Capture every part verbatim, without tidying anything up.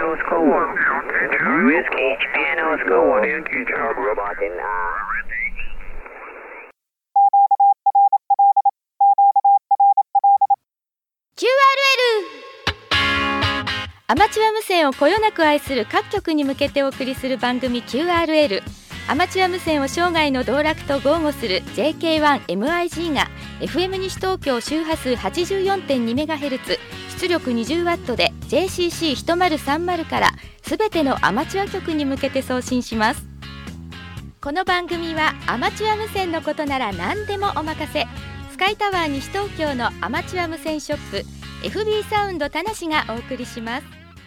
Oscar one. Whiskey, Japan Oscar one. Yankee Tom Robot in キューアールエル アマチュア無線をこよなく愛する各局に向けてお送りする番組 キューアールエル。 アマチュア無線を生涯の道楽と豪語する ジェーケーワンエムアイジー が エフエム 西東京周波数 はちじゅうよんてんにメガヘルツ 出力 にじゅうワット で ジェーシーシーひとまるさんまる からすべてのアマチュア局に向けて送信します。この番組はアマチュア無線のことなら何でもお任せ、スカイタワー西東京のアマチュア無線ショップ エフビー サウンド田無がお送りします。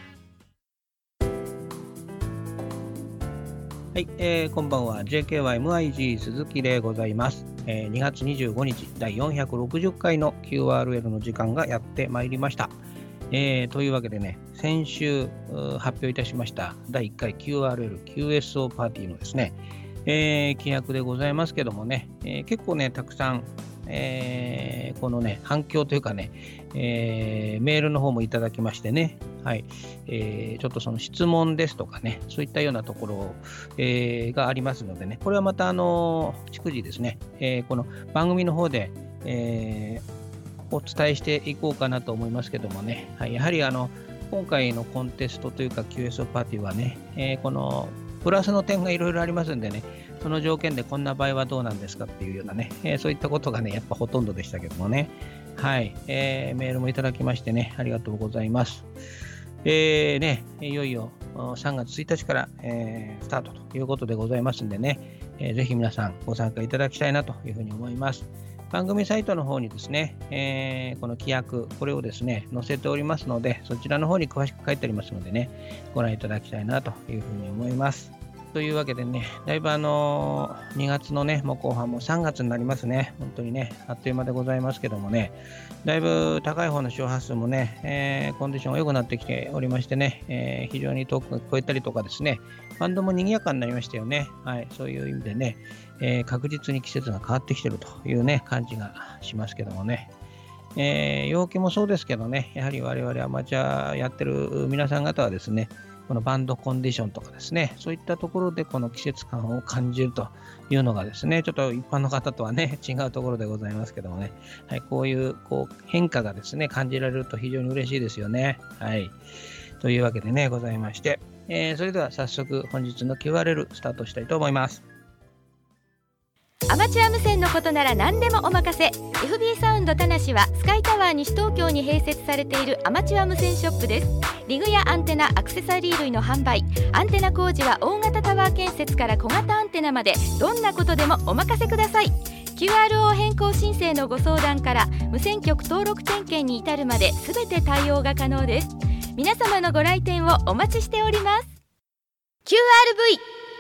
はい、えー、こんばんは。 ジェーケーワイエムアイジー 鈴木でございます。えー、にがつにじゅうごにちだいよんひゃくろくじゅっかいの キューアールエル の時間がやってまいりました。えー、というわけでね、先週発表いたしましただいいっかい キューアールエル キューエスオー パーティーのですね、えー、規約でございますけどもね、えー、結構ねたくさん、えー、このね反響というかね、えー、メールの方もいただきましてね、はい、えー、ちょっとその質問ですとかね、そういったようなところ、えー、がありますのでね、これはまたあの逐次ですね、えー、この番組の方で、えー、お伝えしていこうかなと思いますけどもね、はい、やはりあの今回のコンテストというか キューエスオー パーティーはね、えー、このプラスの点がいろいろありますんでね、その条件でこんな場合はどうなんですかっていうようなね、えー、そういったことがね、やっぱほとんどでしたけどもね、はい、えー、メールもいただきましてね、ありがとうございます。えーね、いよいよさんがつついたちから、えー、スタートということでございますんでね、えー、ぜひ皆さんご参加いただきたいなというふうに思います。番組サイトの方にですね、えー、この規約、これをですね、載せておりますので、そちらの方に詳しく書いてありますのでね、ご覧いただきたいなというふうに思います。というわけでね、だいぶあのー、にがつのね、もう後半もさんがつになりますね。本当にね、あっという間でございますけどもね、だいぶ高い方の周波数もね、えー、コンディションが良くなってきておりましてね、えー、非常に遠く聞こえたりとかですね、バンドも賑やかになりましたよね。はい、そういう意味でね、えー、確実に季節が変わってきてるというね、感じがしますけどもね。えー、陽気もそうですけどね、やはり我々アマチュアやってる皆さん方はですね、このバンドコンディションとかですね、そういったところでこの季節感を感じるというのがですね、ちょっと一般の方とはね、違うところでございますけどもね、はい、こういうこう変化がですね、感じられると非常に嬉しいですよね。はい。というわけでね、ございまして、えー、それでは早速本日の キューアールエル スタートしたいと思います。 アマチュア無線のことなら何でもお任せ。 エフビー サウンド田無はスカイタワー西東京に併設されているアマチュア無線ショップです。リグやアンテナ、アクセサリー類の販売、アンテナ工事は大型タワー建設から小型アンテナまでどんなことでもお任せください。 キューアールオー 変更申請のご相談から無線局登録点検に至るまで全て対応が可能です。皆様のご来店をお待ちしております。 キューアールブイ。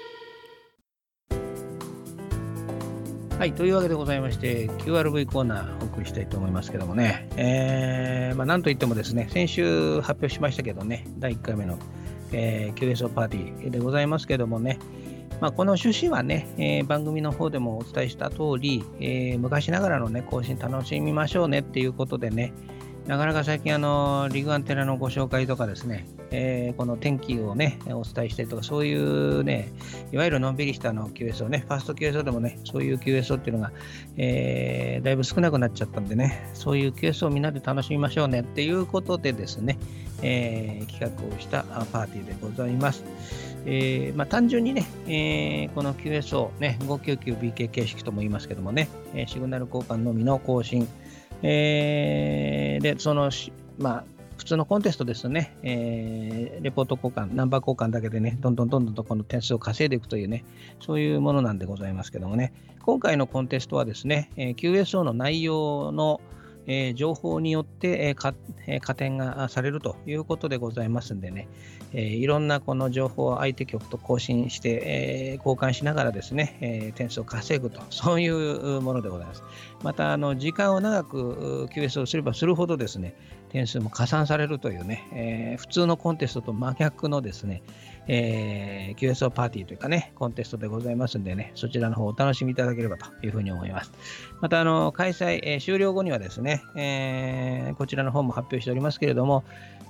はい、というわけでございまして、キューアールブイ コーナーお送りしたいと思いますけどもね、えーまあ、なんといってもですね、先週発表しましたけどね、だいいっかいめの、えー、キューエスオー パーティーでございますけどもね、まあ、この趣旨はね、えー、番組の方でもお伝えした通り、えー、昔ながらのね、更新楽しみましょうねっていうことでね、なかなか最近あのリグアンテナのご紹介とかですね、えー、この天気をねお伝えしたりとか、そういうねいわゆるのんびりしたの キューエスオー ね、ファースト キューエスオー でもねそういう キューエスオー っていうのが、えー、だいぶ少なくなっちゃったんでね、そういう キューエスオー をみんなで楽しみましょうねっていうことでですね、えー、企画をしたパーティーでございます。えーまあ、単純にね、えー、この キューエスオー、ね、ごひゃくきゅうきゅうビーケー 形式とも言いますけどもね、えー、シグナル交換のみの更新、えー、でそのまあ普通のコンテストですね、えー、レポート交換、ナンバー交換だけでね、どんどんどんどんとこの点数を稼いでいくというね、そういうものなんでございますけどもね、今回のコンテストはですね、えー、キューエスオー の内容のえー、情報によって、えーかえー、加点がされるということでございますんでね、えー、いろんなこの情報を相手局と交信して、えー、交換しながらですね、えー、点数を稼ぐと、そういうものでございます。またあの時間を長く キューエスオー をすればするほどですね、点数も加算されるというね、えー、普通のコンテストと真逆のですね、えー、キューエスオー パーティーというかね、コンテストでございますんでね、そちらの方をお楽しみいただければというふうに思います。またあの開催、えー、終了後にはですね、えー、こちらの方も発表しておりますけれども、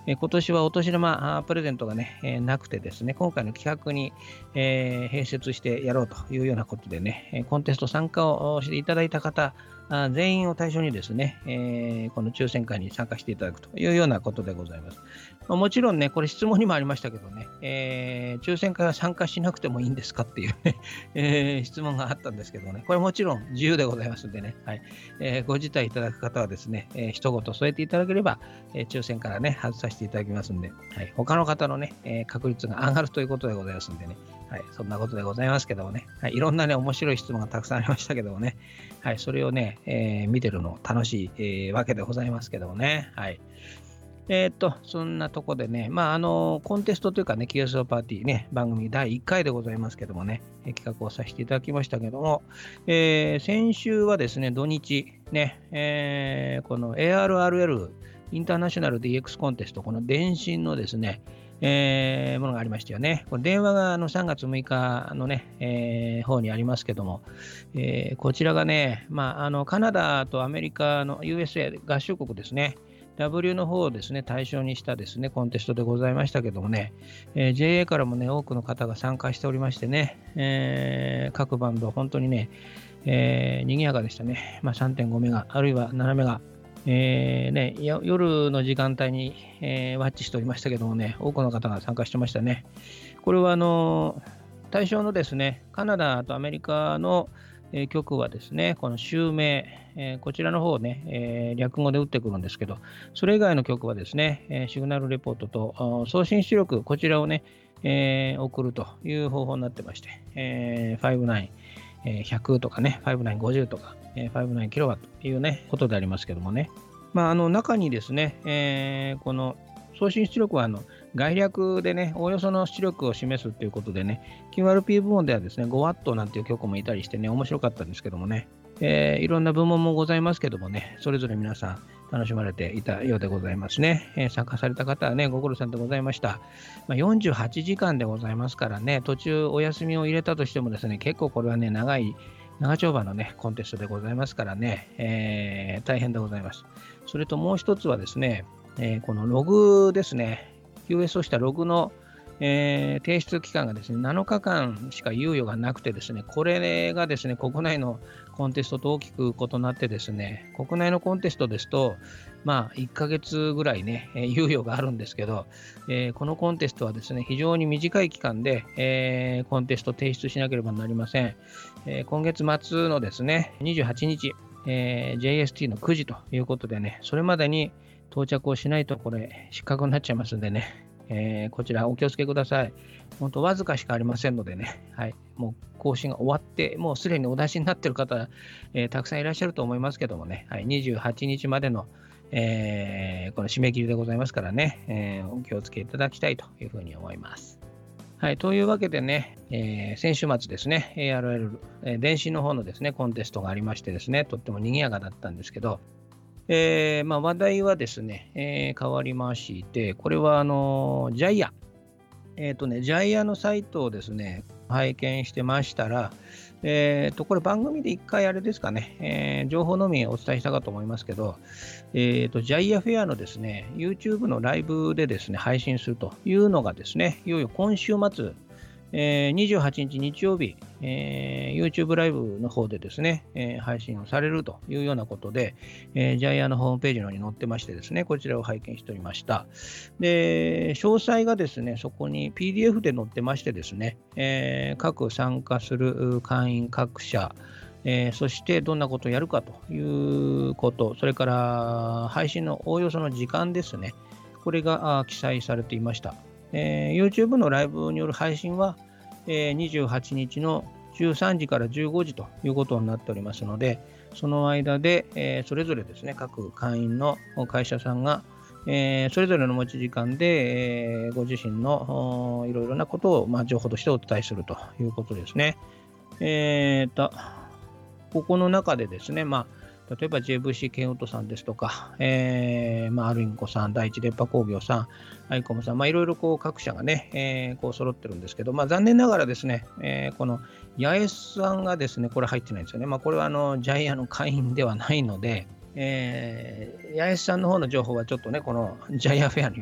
えー、今年はお年玉プレゼントがね、えー、なくてですね、今回の企画に、えー、併設してやろうというようなことでね、コンテスト参加をしていただいた方、あ全員を対象にですね、えー、この抽選会に参加していただくというようなことでございます。まあ、もちろんね、これ質問にもありましたけどね、えー、抽選会は参加しなくてもいいんですかっていう、ねえー、質問があったんですけどね、これもちろん自由でございますんでね、はいえー、ご辞退いただく方はですね、えー、一言添えていただければ、えー、抽選からね、外させていただきますんで、はい、他の方のね、えー、確率が上がるということでございますんでね、はい、そんなことでございますけどもね、はい、いろんなね、面白い質問がたくさんありましたけどもね、はい、それをね、えー、見てるの楽しい、えー、わけでございますけどもね、はい。えー、っと、そんなとこでね、まあ、あの、コンテストというかね、キューエスオーパーティーね、番組だいいっかいでございますけどもね、えー、企画をさせていただきましたけども、えー、先週はですね、土日、ね、えー、この エーアールアールエル、インターナショナル ディーエックス コンテスト、この電信のですね、えー、ものがありましたよね。これ電話があのさんがつむいかのね、えー、方にありますけども、えー、こちらがね、まあ、あのカナダとアメリカの ユーエスエー 合衆国ですね、ダブリュー の方をですね、対象にしたですね、コンテストでございましたけどもね、えー、ジェーエー からもね、多くの方が参加しておりましてね、えー、各バンド、本当にね、えー、賑やかでしたね。まあ、さんてんごメガ、あるいはななメガ、えーね、夜の時間帯に、えー、ワッチしておりましたけどもね、多くの方が参加してましたね。これはあの対象のですね、カナダとアメリカの、えー、局はですね、この州名、えー、こちらの方をね、えー、略語で打ってくるんですけど、それ以外の局はですね、えー、シグナルレポートと送信出力、こちらをね、えー、送るという方法になってまして、えー、ごじゅうきゅう、ひゃくとかね、ごじゅうきゅうごじゅうとか、ごじゅうきゅうキロワットというね、ことでありますけどもね。まあ、あの中にですね、えー、この送信出力はあの概略でね、おおよその出力を示すということでね、キューアールピー 部門ではですね、ごワットなんていう曲もいたりしてね、面白かったんですけどもね、えー、いろんな部門もございますけどもね、それぞれ皆さん楽しまれていたようでございますね。えー、参加された方はね、ご苦労さんでございました。まあ、よんじゅうはちじかんでございますからね、途中お休みを入れたとしてもですね、結構これはね、長い、長丁場のね、コンテストでございますからね、えー、大変でございます。それともう一つはですね、えー、このログですね、キューエス をしたログの、えー、提出期間がですね、なのかかんしか猶予がなくてですね、これがですね、国内のコンテストと大きく異なってですね、国内のコンテストですと、まあ、いっかげつぐらいね、猶予があるんですけど、えー、このコンテストはですね、非常に短い期間で、えー、コンテスト提出しなければなりません。えー、今月末のですね、にじゅうはちにち、えー、ジェイエスティー のくじということでね、それまでに到着をしないとこれ失格になっちゃいますんでね、えー、こちらお気をつけください。本当わずかしかありませんのでね、はい、もう更新が終わって、もうすでにお出しになっている方、えー、たくさんいらっしゃると思いますけどもね、はい、にじゅうはちにちまでの、えー、この締め切りでございますからね、えー、お気をつけいただきたいというふうに思います。はい、というわけでね、えー、先週末ですね、エーアールエル、えー、電信の方のですね、コンテストがありましてですね、とっても賑やかだったんですけど、えーまあ、話題はですね、えー、変わりまして、これはあのジャイア、えっとね、ジャイアのサイトをですね、拝見してましたら、えーと、これ番組で一回あれですかね、えー、情報のみお伝えしたかと思いますけど、えーと、ジャイアフェアのですね、YouTube のライブでですね、配信するというのがですね、いよいよ今週末、えー、にじゅうはちにち日曜日、えー、YouTube ライブの方でですね、えー、配信をされるというようなことで、えー、ジャイアのホームページの方に載ってましてですね、こちらを拝見しておりました。で、詳細がですね、そこに ピーディーエフ で載ってましてですね、えー、各参加する会員各社、えー、そしてどんなことをやるかということ、それから配信のおおよその時間ですね、これが記載されていました。えー、YouTube のライブによる配信は、えー、にじゅうはちにちのじゅうさんじからじゅうごじということになっておりますので、その間で、えー、それぞれですね、各会員の会社さんが、えー、それぞれの持ち時間で、えー、ご自身のいろいろなことを、まあ、情報としてお伝えするということですね。えーと、ここの中でですね、まあ例えば ジェーブイシー ケンウッドさんですとか、えーまあ、アルインコさん、第一電波工業さん、アイコムさん、まあ、いろいろこう各社がね、えー、こう揃ってるんですけど、まあ、残念ながらですね、えー、このヤエスさんがですね、これ入ってないんですよね。まあ、これはあのジャイアの会員ではないので、えー、ヤエスさんの方の情報はちょっとね、このジャイアフェアには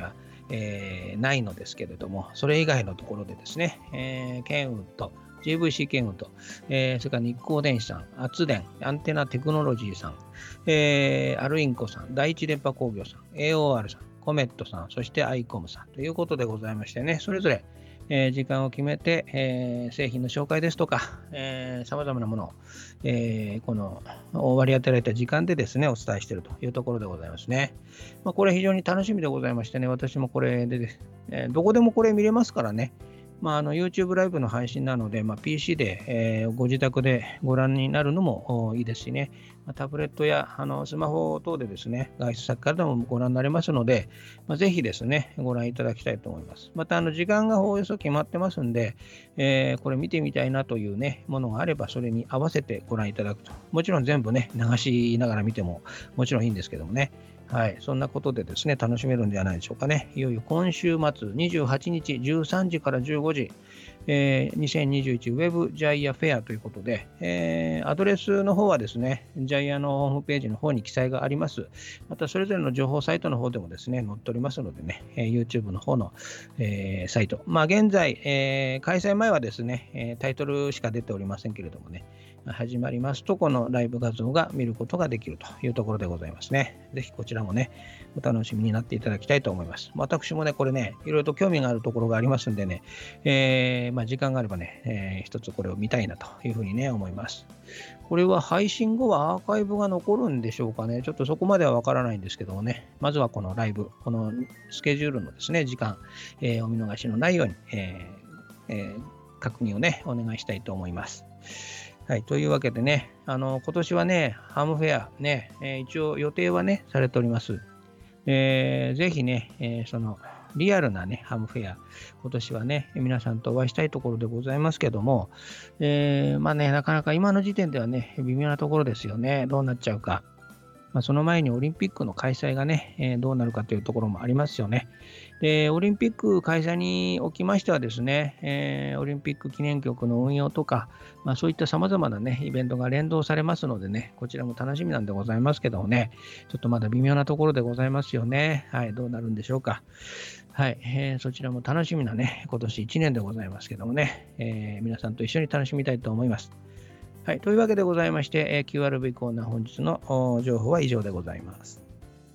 えー、ないのですけれども、それ以外のところでですね、えー、ケンウッド、ジェーブイシー ケンウッド、えー、それから日光電子さん、圧電、アンテナテクノロジーさん、えー、アルインコさん、第一電波工業さん、エーオーアール さん、コメットさん、そしてアイコムさんということでございましてね、それぞれ、えー、時間を決めて、えー、製品の紹介ですとか、えー、様々なものを、えー、この割り当てられた時間でですね、お伝えしているというところでございますね。まあ、これ非常に楽しみでございましてね、私もこれで、えー、どこでもこれ見れますからね、まあ、あの YouTube ライブの配信なので、まあ、ピーシー で、えー、ご自宅でご覧になるのもいいですしね、まあ、タブレットやあのスマホ等でですね、外出先からでもご覧になれますので、まあ、ぜひですね、ご覧いただきたいと思います。また、あの時間がおおよそ決まってますんで、えー、これ見てみたいなというね、ものがあれば、それに合わせてご覧いただくと。もちろん全部ね、流しながら見てももちろんいいんですけどもね。はい、そんなことでですね、楽しめるんではないでしょうかね。いよいよ今週末、にじゅうはちにちじゅうさんじからじゅうごじ、えー、にせんにじゅういちウェブジャイアフェアということで、えー、アドレスの方はですね、ジャイアのホームページの方に記載があります。また、それぞれの情報サイトの方でもですね、載っておりますのでね、えー、YouTube の方の、えー、サイト。まあ、現在、えー、開催前はですね、えー、タイトルしか出ておりませんけれどもね、始まりますと、このライブ画像が見ることができるというところでございますね。ぜひこちらもね、お楽しみになっていただきたいと思います。私もね、これね、いろいろと興味があるところがありますんでね、えーまあ、時間があればね、えー、一つこれを見たいなというふうにね、思います。これは配信後はアーカイブが残るんでしょうかね。ちょっとそこまではわからないんですけどもね、まずはこのライブ、このスケジュールのですね、時間、えー、お見逃しのないように、えーえー、確認をね、お願いしたいと思います。はい、というわけでね、あの今年はね、ハムフェアね、えー、一応予定はね、されております。えー、ぜひね、えー、そのリアルなね、ハムフェア、今年はね、皆さんとお会いしたいところでございますけども、えー、まあね、なかなか今の時点ではね、微妙なところですよね、どうなっちゃうか。まあ、その前にオリンピックの開催がね、えー、どうなるかというところもありますよね。で、オリンピック開催におきましてはですね、えー、オリンピック記念局の運用とか、まあ、そういった様々なね、イベントが連動されますのでね、こちらも楽しみなんでございますけどもね、ちょっとまだ微妙なところでございますよね。はい、どうなるんでしょうか。はい、えー、そちらも楽しみなね、今年いちねんでございますけどもね、えー、皆さんと一緒に楽しみたいと思います。はい、というわけでございまして、えー、キューアールブイ コーナー本日の情報は以上でございます。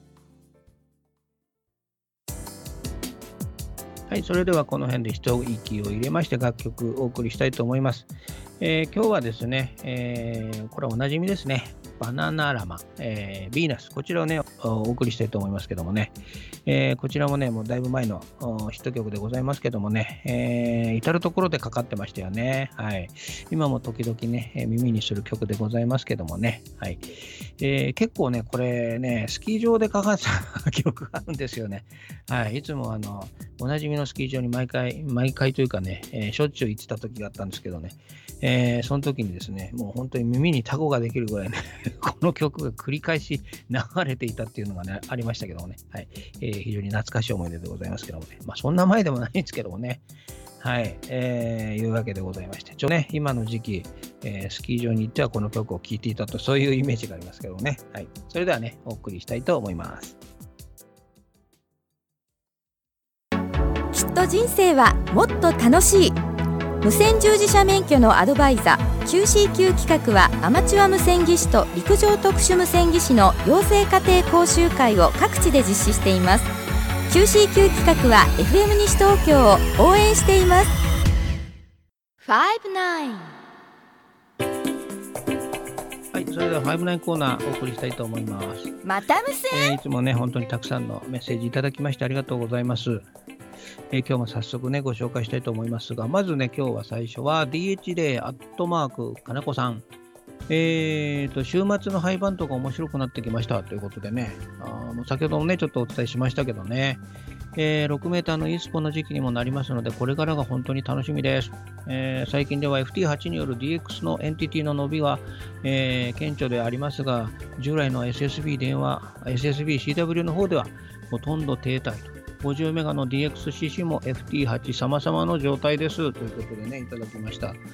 はい、それではこの辺で一息を入れまして楽曲をお送りしたいと思います。えー、今日はですね、えー、これはおなじみですね。バナナラマ、えー、ヴィーナス、こちらをね、お送りしたいと思いますけどもね、えー、こちらもね、もうだいぶ前のヒット曲でございますけどもね、えー、至るところでかかってましたよね。はい。今も時々ね、耳にする曲でございますけどもね、はい。えー、結構ね、これね、スキー場でかかった曲があるんですよね。はい。いつもあの、おなじみのスキー場に毎回、毎回というかね、えー、しょっちゅう行ってた時があったんですけどね、えー、その時にですね、もう本当に耳にタコができるぐらいね、この曲が繰り返し流れていたっていうのがね、ありましたけどもね、はい。えー、非常に懐かしい思い出でございますけどもね、まあそんな前でもないんですけどもね、はい、えー、いうわけでございまして、ちょね、今の時期、えー、スキー場に行ってはこの曲を聴いていたと、そういうイメージがありますけどもね、はい。それではね、お送りしたいと思います。 きっと人生はもっと楽しい。無線従事者免許のアドバイザー キューシーキュー 企画はアマチュア無線技師と陸上特殊無線技師の養成家庭講習会を各地で実施しています。 キューシーキュー 企画は エフエム 西東京を応援しています。ファイブナイン。 はい、それではファイブナインコーナーお送りしたいと思います。 また無線、 えー、いつもね、本当にたくさんのメッセージいただきましてありがとうございます。えー、今日も早速ね、ご紹介したいと思いますが、まずね、今日は最初は ディーエイチエー アットマーク金子さん。えーと、週末の廃盤とか面白くなってきましたということでね、あもう先ほどもね、ちょっとお伝えしましたけどね、えー、ろくメーターの イースポの時期にもなりますので、これからが本当に楽しみです。えー、最近では エフティーエイト による ディーエックス のエンティティの伸びは、えー、顕著でありますが、従来の エスエスビー 電話、エスエスビーシーダブリュー の方ではほとんど停滞と。ごじゅうメガの ディーエックスシーシー も エフティーエイト 様々の状態ですということでね、いただきました。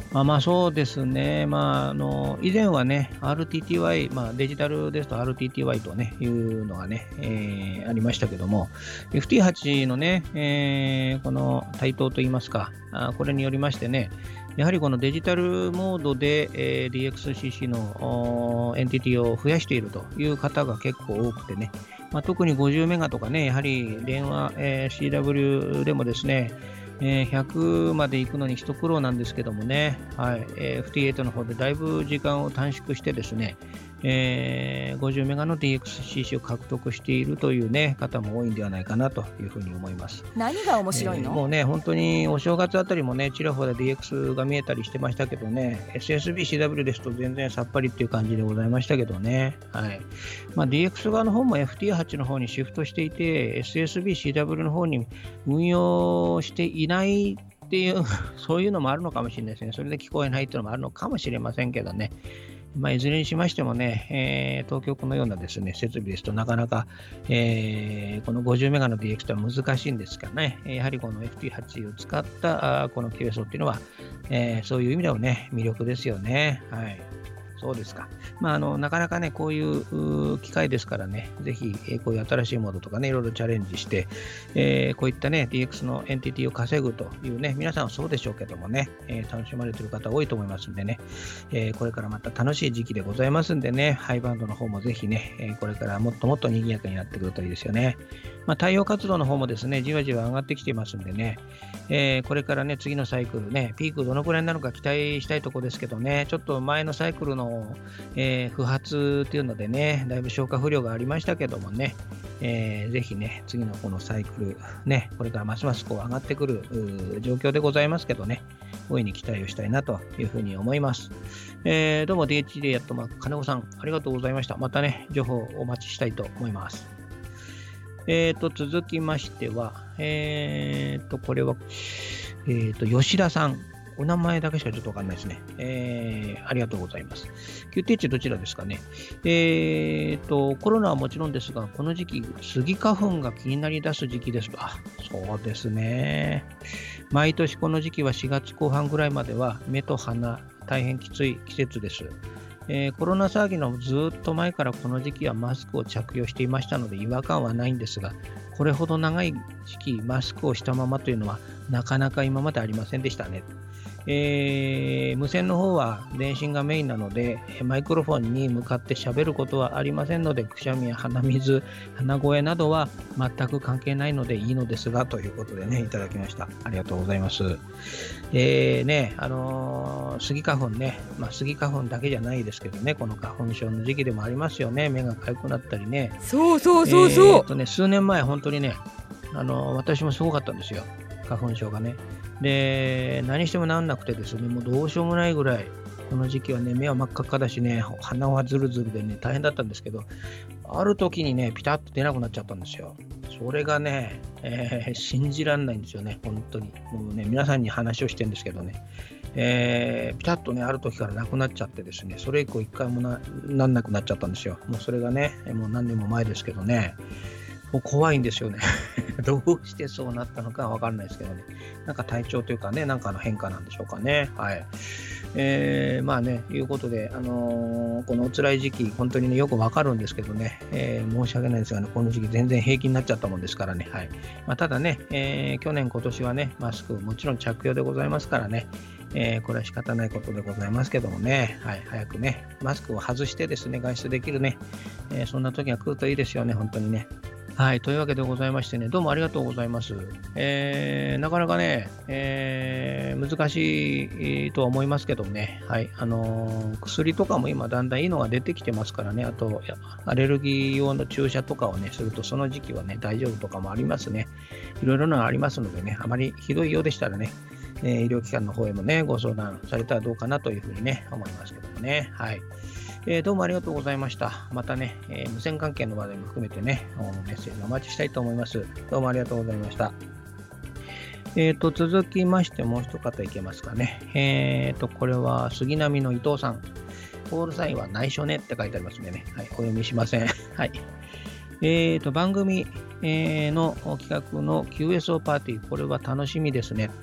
あまあそうですね、まあ、あの以前はね、アールティーティーワイ、まあ、デジタルですと アールティーティーワイ と、ね、いうのがね、えーありましたけども、エフティーエイト のね、えーこの台頭といいますか、あこれによりましてね、やはりこのデジタルモードで、えー ディーエックスシーシー のおエンティティを増やしているという方が結構多くてね、まあ、特にごじゅうメガとかね、やはり電話、えー シーダブリュー でもですね、えーひゃくまで行くのに一苦労なんですけどもね、はい、えーエフティーエイト の方でだいぶ時間を短縮してですね、えーごじゅうメガの ディーエックスシーシー を獲得しているという、ね、方も多いんではないかなというふうに思います。 何が面白いの？ えーもうね、本当にお正月あたりもね、ちらほら ディーエックス が見えたりしてましたけどね、エスエスビー、シーダブリュー ですと全然さっぱりっていう感じでございましたけどね、はいまあ、ディーエックス 側の方も エフティーエイト の方にシフトしていて、エスエスビー、シーダブリュー の方に運用していないっていう、そういうのもあるのかもしれないですね。それで聞こえないっていうのもあるのかもしれませんけどね。まあ、いずれにしましてもね、えー東京のようなですね、設備ですとなかなか、えーこのごじゅうメガの ディーエックス とは難しいんですがね、やはりこの エフティーエイト を使ったあこの キューエスオー っていうのは、えーそういう意味でもね、魅力ですよね。はい。そうですか。まあ、あのなかなかね、こういうう機会ですからね、ぜひ、えーこういう新しいモードとかね、いろいろチャレンジして、えーこういったね、ディーエックス のエンティティを稼ぐというね、皆さんはそうでしょうけどもね、えー楽しまれている方多いと思いますんでね、えーこれからまた楽しい時期でございますんでね、ハイバンドの方もぜひね、えーこれからもっともっと賑やかになってくるといいですよね。まあ、太陽活動の方もですね、じわじわ上がってきていますんでね、えーこれからね、次のサイクルね、ピークどのくらいになるか期待したいところですけどね、ちょっと前のサイクルの、えー不発っていうのでね、だいぶ消化不良がありましたけどもね、えーぜひね、次のこのサイクル、ね、これからますますこう上がってくるうー状況でございますけどね、大いに期待をしたいなというふうに思います。えーどうも ディーエイチディー やっとま金子さん、ありがとうございました。またね、情報をお待ちしたいと思います。えーと、続きましては、えーと、これは、えーと、吉田さん。お名前だけしかちょっとわかんないですね。えー、ありがとうございます。キューティーエイチどちらですかね。えーと、コロナはもちろんですが、この時期、スギ花粉が気になり出す時期ですと。あ、そうですね。毎年この時期はしがつこう半ぐらいまでは、目と鼻、大変きつい季節です。えーコロナ騒ぎのずっと前からこの時期はマスクを着用していましたので違和感はないんですが、これほど長い時期マスクをしたままというのはなかなか今までありませんでしたね。えー無線の方は電信がメインなので、マイクロフォンに向かって喋ることはありませんので、くしゃみや鼻水、鼻声などは全く関係ないのでいいのですが、ということでね、いただきました。ありがとうございます。えーね、あのースギ花粉ね、まあ、スギ花粉だけじゃないですけどね、この花粉症の時期でもありますよね。目が痒くなったりね。 そうそうそうそう、 えーっとね、数年前、本当にね、あのー私もすごかったんですよ、花粉症がね。で、何してもなんなくてですね、もうどうしようもないぐらい、この時期はね、目は真っ赤っかだしね、鼻はズルズルでね、大変だったんですけど、ある時にね、ピタッと出なくなっちゃったんですよ。それがね、えー信じられないんですよね、本当に。もうね、皆さんに話をしてるんですけどね、えーピタッとね、ある時からなくなっちゃってですね、それ以降一回もななんなくなっちゃったんですよ。もうそれがね、もう何年も前ですけどね、もう怖いんですよね。どうしてそうなったのかは分からないですけどね。なんか体調というかね、なんかの変化なんでしょうかね。はい。えー、まあね、いうことで、あのーこのお辛い時期、本当にね、よく分かるんですけどね、えー申し訳ないですがね、この時期全然平気になっちゃったもんですからね。はい。まあ、ただね、えー去年、今年はね、マスクもちろん着用でございますからね、えーこれは仕方ないことでございますけどもね、はい、早くね、マスクを外してですね、外出できるね、えーそんな時が来るといいですよね、本当にね。はい、というわけでございましてね、どうもありがとうございます。えーなかなかね、えー難しいとは思いますけどね、はい、あのー薬とかも今だんだんいいのが出てきてますからね、あと、やアレルギー用の注射とかをね、するとその時期はね、大丈夫とかもありますね。いろいろなのありますのでね、あまりひどいようでしたらね、えー医療機関の方へもね、ご相談されたらどうかなというふうにね、思いますけどもね、はい。えーどうもありがとうございました。またね、えー無線関係の話題も含めてね、メッセージお待ちしたいと思います。どうもありがとうございました。えーと、続きましてもう一方いけますかね。えーと、これは杉並の伊藤さん。コールサインは内緒ねって書いてありますんでね。はい、お読みしません。はい。えーと、番組、えーの企画の キューエスオー パーティー、これは楽しみですね。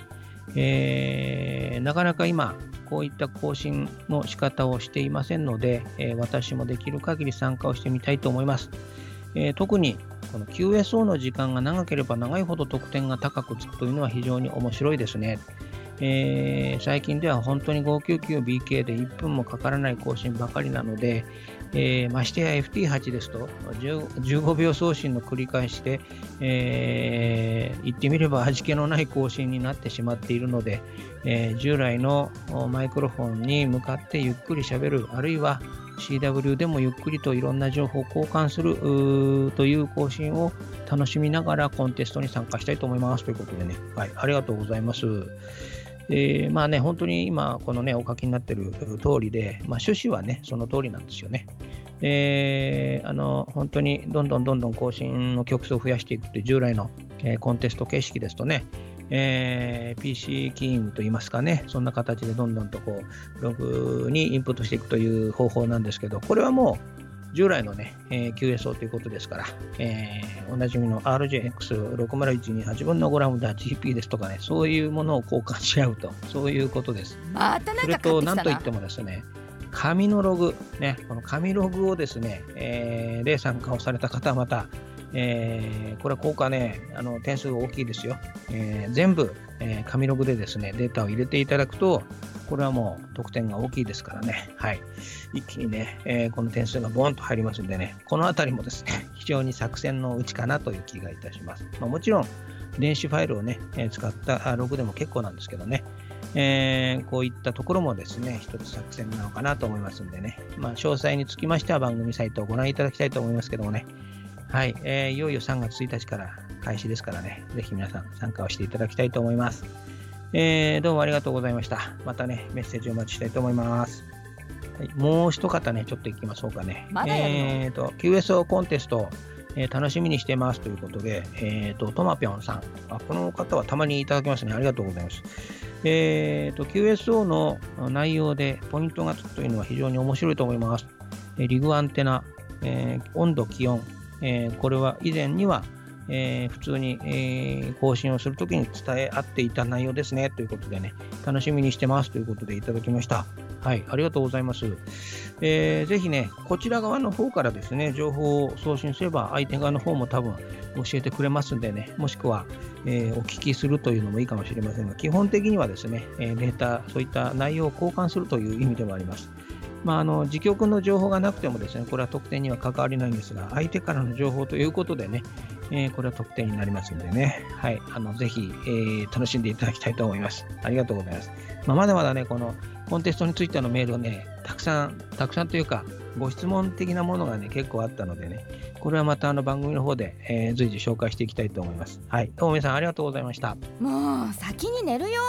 えーなかなか今、こういった更新の仕方をしていませんので、えー私もできる限り参加をしてみたいと思います。えー特にこの キューエスオー の時間が長ければ長いほど得点が高くつくというのは非常に面白いですね。えー最近では本当に ごひゃくきゅうじゅうきゅうビーケー でいっぷんもかからない更新ばかりなので、えーましてや エフティーはち ですとじゅうじゅうごびょう送信の繰り返しで、えー言ってみれば味気のない更新になってしまっているので、えー従来のおマイクロフォンに向かってゆっくり喋る、あるいは シーダブリュー でもゆっくりといろんな情報を交換するうーという更新を楽しみながらコンテストに参加したいと思いますということでね、はい、ありがとうございます。えーまあね、本当に今、このね、お書きになっている通りで、まあ、趣旨はね、その通りなんですよね。えーあの本当にどんどんどんどん更新の曲数を増やしていくという従来の、えーコンテスト形式ですとね、えーピーシー キーイングといいますかね、そんな形でどんどんとこうログにインプットしていくという方法なんですけど、これはもう従来のね、えー キューエスオー ということですから、えーおなじみの アールジェーエックスろくまるいちにはちぶんのごラムダ ジーピー ですとかね、そういうものを交換し合うと、そういうことです。 またなんそれか買ってきたな。 と何といってもですね、紙のログ、ね、この紙ログをですね、えーで参加をされた方はまた、えーこれは効果ね、あの点数が大きいですよ。えー全部、えー紙ログでですね、データを入れていただくと、これはもう得点が大きいですからね、はい、一気にね、えーこの点数がボーンと入りますんでね、このあたりもですね、非常に作戦のうちかなという気がいたします。まあ、もちろん、電子ファイルをね、えー使ったあログでも結構なんですけどね、えーこういったところもですね、一つ作戦なのかなと思いますんでね、まあ、詳細につきましては番組サイトをご覧いただきたいと思いますけどもね、はい、えーいよいよさんがつついたちから開始ですからね、ぜひ皆さん参加をしていただきたいと思います。えーどうもありがとうございました。またね、メッセージをお待ちしたいと思います。はい、もう一方ね、ちょっと行きましょうかね。 まだやるのえーと、キューエスオー コンテスト、えー楽しみにしてますということで、えーと、とまぴょんさんあ、この方はたまにいただきますね。ありがとうございます。えーと、キューエスオー の内容でポイントがつくというのは非常に面白いと思います。えーリグアンテナ、えー温度、気温、えーこれは以前には、えー普通に、えー更新をするときに伝え合っていた内容ですねということでね、楽しみにしてますということでいただきました。はい、ありがとうございます。えーぜひね、こちら側の方からですね、情報を送信すれば、相手側の方も多分教えてくれますんでね、もしくは、えーお聞きするというのもいいかもしれませんが、基本的にはですね、えーデータ、そういった内容を交換するという意味でもあります。まあ、あの自局の情報がなくてもですね、これは得点には関わりないんですが、相手からの情報ということでね、えーこれは得点になりますんでね、はい、あのぜひ、えー楽しんでいただきたいと思います。ありがとうございます。まあ、まだまだね、このコンテストについてのメールをね、たくさん、たくさんというか、ご質問的なものがね、結構あったのでね、これはまたあの番組の方で、えー随時紹介していきたいと思います。はい、どうも皆さんありがとうございました。 もう先に寝るよ。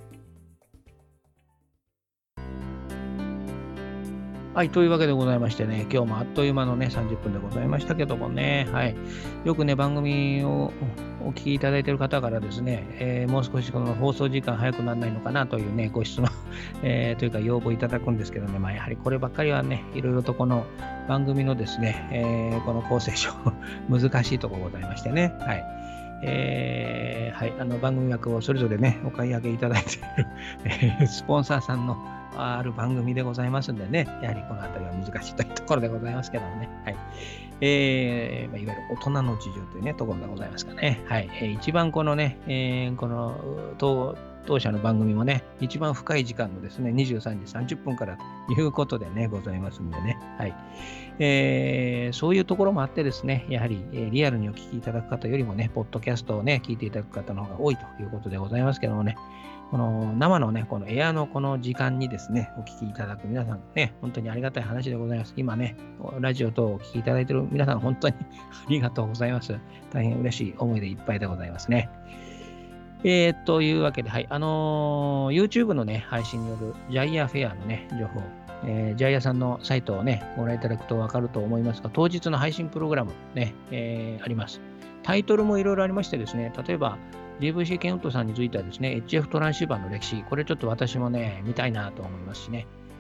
はい、というわけでございましてね、今日もあっという間のね、さんじゅっぷんでございましたけどもね、はい、よくね、番組をお聞きいただいている方からですね、えーもう少しこの放送時間早くならないのかなというね、ご質問、えーというか要望いただくんですけどね、まあ、やはりこればっかりはね、いろいろとこの番組のですね、えーこの構成上、難しいところございましてね、はい。えーはい、あの番組枠をそれぞれね、お買い上げいただいている、えースポンサーさんのある番組でございますんでね、やはりこのあたりは難しいというところでございますけどもね、はい。えーまあ、いわゆる大人の事情というね、ところでございますかね。はい。えー一番このね、えーこの当当社の番組もね、一番深い時間のですね、にじゅうさんじさんじゅっぷんからということでね、ございますんでね、はい。えーそういうところもあってですね、やはり、えーリアルにお聞きいただく方よりもね、ポッドキャストをね、聞いていただく方の方が多いということでございますけどもね、この生のね、このエアのこの時間にですね、お聞きいただく皆さんね、本当にありがたい話でございます。今ね、ラジオ等をお聞きいただいている皆さん、本当にありがとうございます。大変嬉しい思いでいっぱいでございますね。えー、というわけで、はい、あのー YouTube のね、配信によるジャイアフェアのね、情報、えージャイアさんのサイトをね、ご覧いただくとわかると思いますが、当日の配信プログラムね、えーあります。タイトルもいろいろありましてですね、例えば、ディーブイシー ケンウッドさんについてはですね、エイチエフ トランシーバーの歴史、これちょっと私もね、見たいなと思いますしね。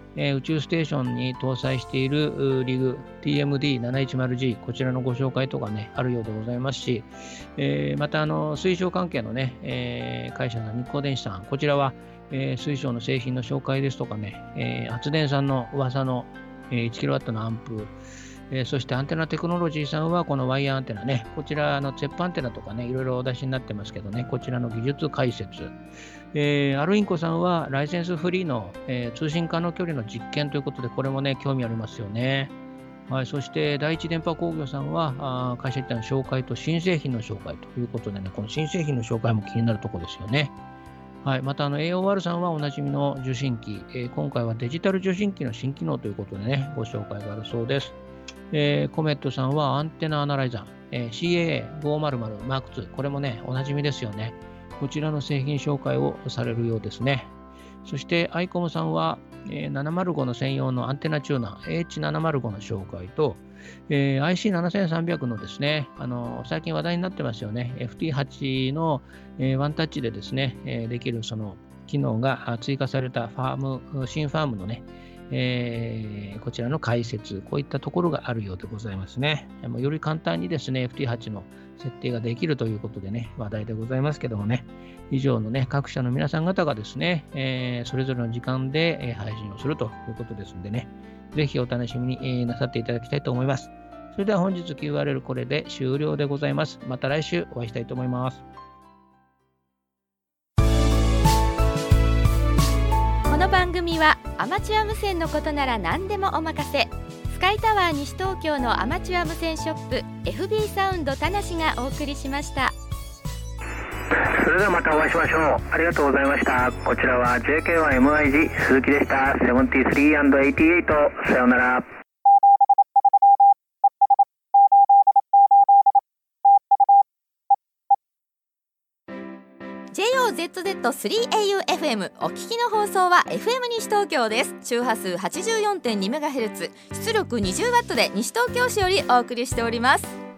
えー、宇宙ステーションに搭載しているリグ ティーエムディーななひゃくじゅうジー こちらのご紹介とかねあるようでございますし、えー、またあの水晶関係のね、えー、会社さん日光電子さんこちらは、えー、水晶の製品の紹介ですとかね、えー、発電さんの噂の、えー、いちキロワット のアンプ、えー、そしてアンテナテクノロジーさんはこのワイヤーアンテナね、こちらの鉄板アンテナとかね、いろいろお出しになってますけどね、こちらの技術解説。えー、アルインコさんはライセンスフリーの、えー、通信可能距離の実験ということで、これもね、興味ありますよね。はい、そして第一電波工業さんはあ会社一体の紹介と新製品の紹介ということでね、この新製品の紹介も気になるところですよね。はい、またあの エーオーアール さんはおなじみの受信機、えー、今回はデジタル受信機の新機能ということでね、ご紹介があるそうです。えー、コメットさんはアンテナアナライザー、えー、シーエーエーごひゃくマークツー、これもね、おなじみですよね。こちらの製品紹介をされるようですね。そしてアイコムさんは、えー、ななまるごの専用のアンテナチューナー エイチななまるご の紹介と、えー、アイシーななさんさんびゃく のですね、あのー、最近話題になってますよね。エフティーはち の、えー、ワンタッチでですね、えー、できるその機能が追加されたファーム、新ファームのね、えー、こちらの解説、こういったところがあるようでございますね。より簡単にですね、エフティーはち の設定ができるということでね、話題でございますけどもね、以上のね、各社の皆さん方がですね、えー、それぞれの時間で、えー、配信をするということですのでね、ぜひお楽しみに、えー、なさっていただきたいと思います。それでは本日 キューアールエル これで終了でございます。また来週お会いしたいと思います。 この番組はアマチュア無線のことなら何でもお任せ、スカイタワー西東京のアマチュア無線ショップ エフビー サウンド田無がお送りしました。 それではまたお会いしましょう。ありがとうございました。こちらは ジェーケーワイエムアイジー 鈴木でした。ななじゅうさんアンドはちじゅうはち、さようなら。 ジェイオーゼットゼットスリーエーユーエフエム お聞きの放送は エフエム 西東京です。周波数 はちじゅうよんてんにメガヘルツ、出力 にじゅうワット で西東京市よりお送りしております。